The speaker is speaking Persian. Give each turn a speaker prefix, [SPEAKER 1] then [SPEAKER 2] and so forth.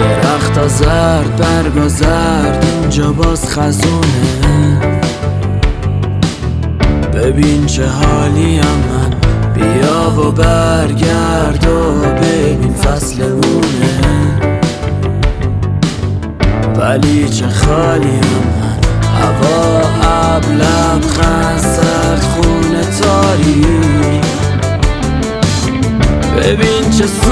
[SPEAKER 1] درخت زرد برگا زرد اینجا باز خزونه. ببین چه حالیم من، بیا و برگرد و ببین فصلمونه. ولی چه خالیم من، هوا ابلم خسرد خونه تاریک. ببین چه